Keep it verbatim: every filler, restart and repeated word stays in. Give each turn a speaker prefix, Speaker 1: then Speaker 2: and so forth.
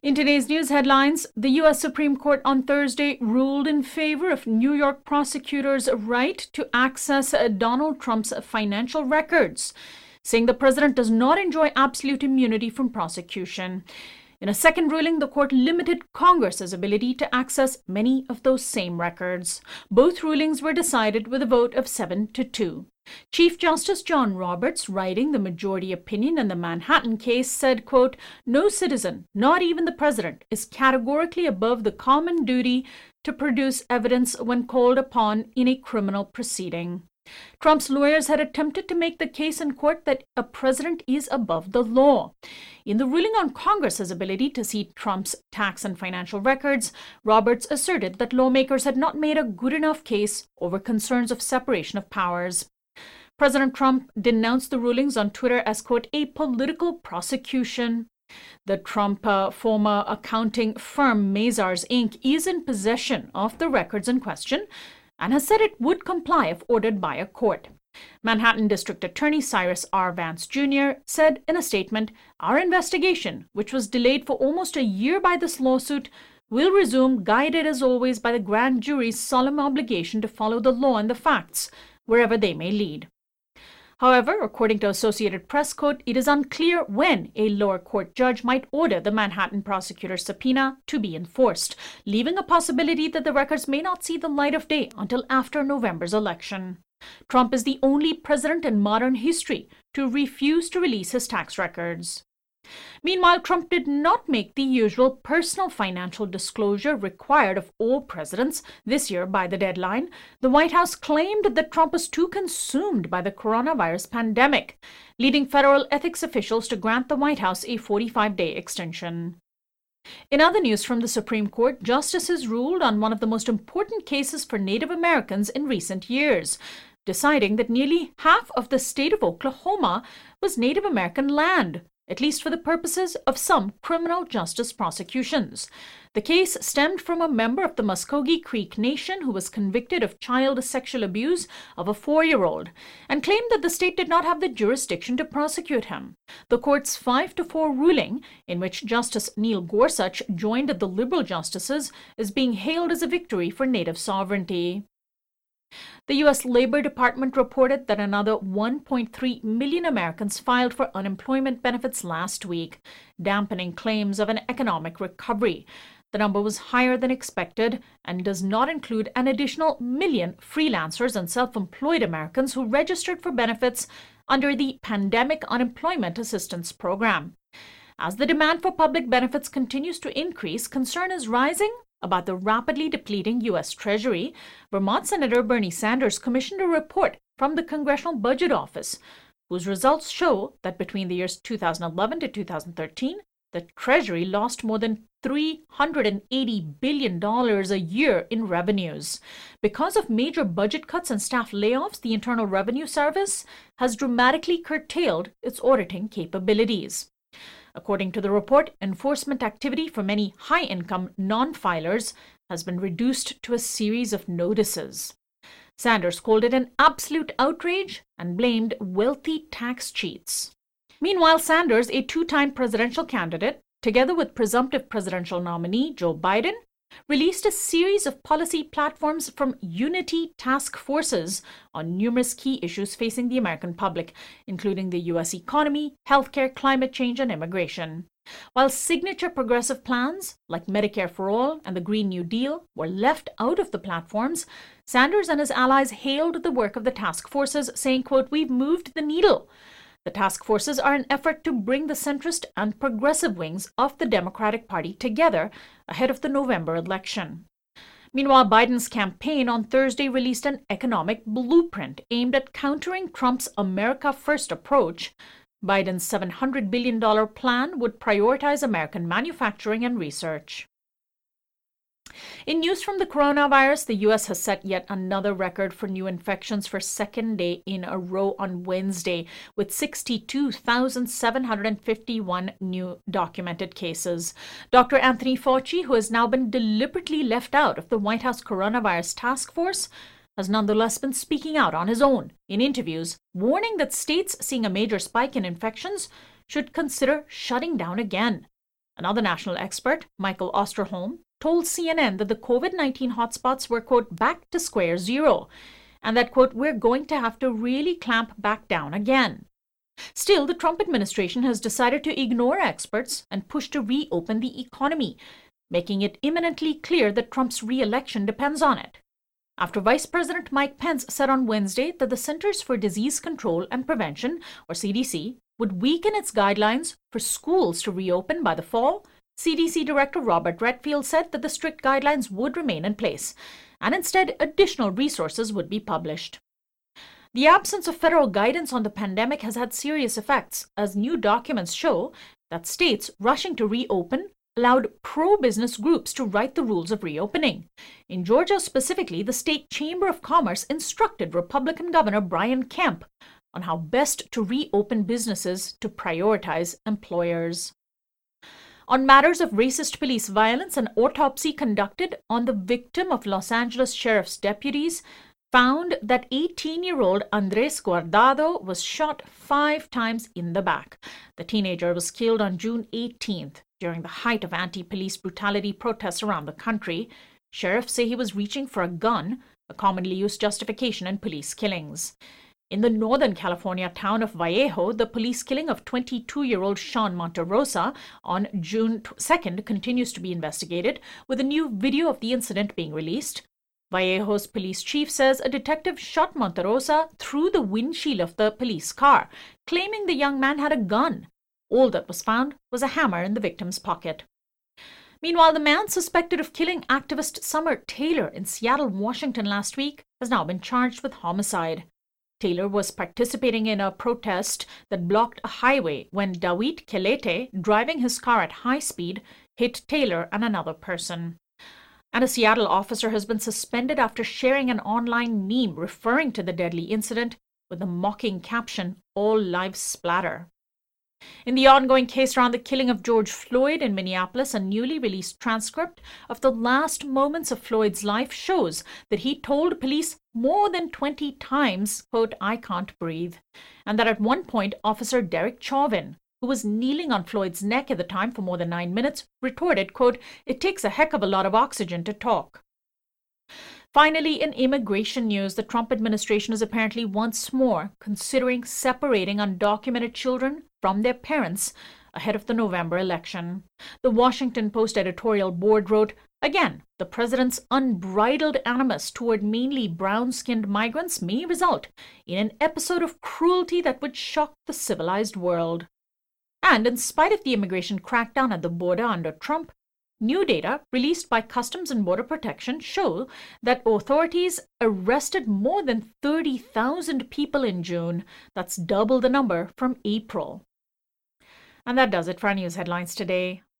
Speaker 1: In today's news headlines, the U S Supreme Court on Thursday ruled in favor of New York prosecutors' right to access Donald Trump's financial records, saying the president does not enjoy absolute immunity from prosecution. In a second ruling, the court limited Congress's ability to access many of those same records. Both rulings were decided with a vote of seven to two. Chief Justice John Roberts, writing the majority opinion in the Manhattan case, said, quote, "No citizen, not even the president, is categorically above the common duty to produce evidence when called upon in a criminal proceeding." Trump's lawyers had attempted to make the case in court that a president is above the law. In the ruling on Congress's ability to see Trump's tax and financial records, Roberts asserted that lawmakers had not made a good enough case over concerns of separation of powers. President Trump denounced the rulings on Twitter as, quote, "a political prosecution." The Trump uh, former accounting firm Mazars Incorporated is in possession of the records in question and has said it would comply if ordered by a court. Manhattan District Attorney Cyrus R. Vance Junior said in a statement, "Our investigation, which was delayed for almost a year by this lawsuit, will resume, guided as always by the grand jury's solemn obligation to follow the law and the facts, wherever they may lead." However, according to Associated Press, quote, "it is unclear when a lower court judge might order the Manhattan prosecutor's subpoena to be enforced, leaving a possibility that the records may not see the light of day until after November's election." Trump is the only president in modern history to refuse to release his tax records. Meanwhile, Trump did not make the usual personal financial disclosure required of all presidents this year by the deadline. The White House claimed that Trump was too consumed by the coronavirus pandemic, leading federal ethics officials to grant the White House a forty-five day extension. In other news from the Supreme Court, justices ruled on one of the most important cases for Native Americans in recent years, deciding that nearly half of the state of Oklahoma was Native American land, at least for the purposes of some criminal justice prosecutions. The case stemmed from a member of the Muskogee Creek Nation who was convicted of child sexual abuse of a four-year-old and claimed that the state did not have the jurisdiction to prosecute him. The court's five to four ruling, in which Justice Neil Gorsuch joined the liberal justices, is being hailed as a victory for Native sovereignty. The U S Labor Department reported that another one point three million Americans filed for unemployment benefits last week, dampening claims of an economic recovery. The number was higher than expected and does not include an additional million freelancers and self-employed Americans who registered for benefits under the Pandemic Unemployment Assistance Program. As the demand for public benefits continues to increase, concern is rising about the rapidly depleting U S Treasury. Vermont Senator Bernie Sanders commissioned a report from the Congressional Budget Office, whose results show that between the years two thousand eleven to two thousand thirteen, the Treasury lost more than three hundred eighty billion dollars a year in revenues. Because of major budget cuts and staff layoffs, the Internal Revenue Service has dramatically curtailed its auditing capabilities. According to the report, enforcement activity for many high-income non-filers has been reduced to a series of notices. Sanders called it an absolute outrage and blamed wealthy tax cheats. Meanwhile, Sanders, a two-time presidential candidate, together with presumptive presidential nominee Joe Biden, released a series of policy platforms from unity task forces on numerous key issues facing the American public, including the U S economy, healthcare, climate change, and immigration. While signature progressive plans like Medicare for All and the Green New Deal were left out of the platforms, Sanders and his allies hailed the work of the task forces, saying, quote, "We've moved the needle." The task forces are an effort to bring the centrist and progressive wings of the Democratic Party together ahead of the November election. Meanwhile, Biden's campaign on Thursday released an economic blueprint aimed at countering Trump's America First approach. Biden's seven hundred billion dollars plan would prioritize American manufacturing and research. In news from the coronavirus, the U S has set yet another record for new infections for second day in a row on Wednesday, with sixty-two thousand seven hundred fifty-one new documented cases. Doctor Anthony Fauci, who has now been deliberately left out of the White House coronavirus task force, has nonetheless been speaking out on his own in interviews, warning that states seeing a major spike in infections should consider shutting down again. Another national expert, Michael Osterholm, told C N N that the COVID nineteen hotspots were, quote, back to square zero, and that, quote, we're going to have to really clamp back down again. Still, the Trump administration has decided to ignore experts and push to reopen the economy, making it imminently clear that Trump's re-election depends on it. After Vice President Mike Pence said on Wednesday that the Centers for Disease Control and Prevention, or C D C, would weaken its guidelines for schools to reopen by the fall, C D C Director Robert Redfield said that the strict guidelines would remain in place, and instead additional resources would be published. The absence of federal guidance on the pandemic has had serious effects, as new documents show that states rushing to reopen allowed pro-business groups to write the rules of reopening. In Georgia specifically, the state Chamber of Commerce instructed Republican Governor Brian Kemp on how best to reopen businesses to prioritize employers. On matters of racist police violence, an autopsy conducted on the victim of Los Angeles Sheriff's deputies found that eighteen-year-old Andres Guardado was shot five times in the back. The teenager was killed on June eighteenth during the height of anti-police brutality protests around the country. Sheriffs say he was reaching for a gun, a commonly used justification in police killings. In the Northern California town of Vallejo, the police killing of twenty-two-year-old Sean Monterosa on June second continues to be investigated, with a new video of the incident being released. Vallejo's police chief says a detective shot Monterosa through the windshield of the police car, claiming the young man had a gun. All that was found was a hammer in the victim's pocket. Meanwhile, the man suspected of killing activist Summer Taylor in Seattle, Washington last week has now been charged with homicide. Taylor was participating in a protest that blocked a highway when Dawit Kelete, driving his car at high speed, hit Taylor and another person. And a Seattle officer has been suspended after sharing an online meme referring to the deadly incident with a mocking caption, "All lives splatter." In the ongoing case around the killing of George Floyd in Minneapolis, a newly released transcript of the last moments of Floyd's life shows that he told police more than twenty times, quote, "I can't breathe," and that at one point, Officer Derek Chauvin, who was kneeling on Floyd's neck at the time for more than nine minutes, retorted, quote, "It takes a heck of a lot of oxygen to talk." Finally, in immigration news, the Trump administration is apparently once more considering separating undocumented children from their parents ahead of the November election. The Washington Post editorial board wrote, again, the president's unbridled animus toward mainly brown-skinned migrants may result in an episode of cruelty that would shock the civilized world. And in spite of the immigration crackdown at the border under Trump, new data released by Customs and Border Protection show that authorities arrested more than thirty thousand people in June. That's double the number from April. And that does it for our news headlines today.